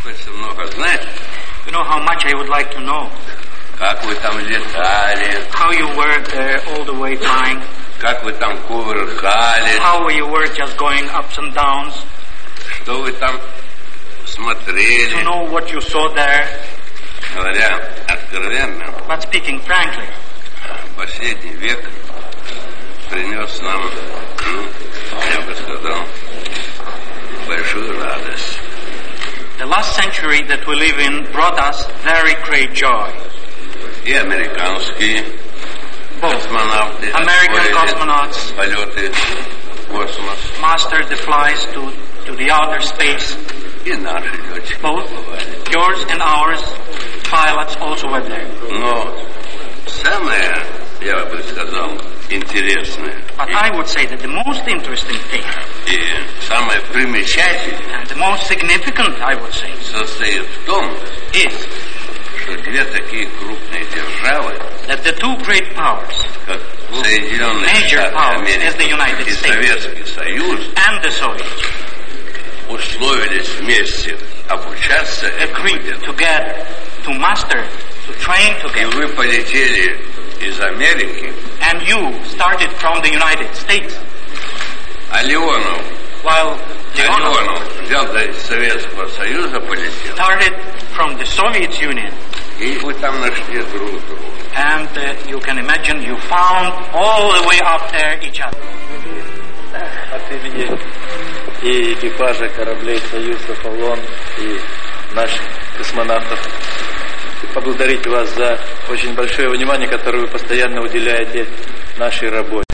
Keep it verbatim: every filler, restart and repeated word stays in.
Хочется много знать. You know how much I would like to know. Как вы там летали? How you were there all the way flying. Как вы там кувыркались? How you were just going ups and downs. Что вы там смотрели? To know what you saw there. Говоря откровенно, But speaking frankly, последний век принес нам, ну, я бы сказал, большую радость. the last century that we live in brought us very great joy. И американские Both космонавты American cosmonauts полеты в космос, mastered the flights to, to the outer space. и наши летчики Both бывали. yours and ours pilots also were there. Но самое, я бы сказал, интересное But I would say that the most interesting thing и самое примечательное and the most significant, I would say, состоит в том, is что две такие крупные державы, that the two great powers как Соединенные Major Штаты powers as the Америки United и States. Советский Союз, and the Soviets условились вместе обучаться этому agreed делу. together to master, to train И together. вы полетели из Америки, And you started from the United States, а Леонов, while а Leonov Леонов взял до Советского Союза, полетел. started from the Soviet Union. И вы там нашли друг друга. And uh, you can imagine you found all the way up there each other. От имени и экипажа кораблей «Союз», «Аполлон» и наших космонавтов поблагодарить вас за очень большое внимание, которое вы постоянно уделяете нашей работе.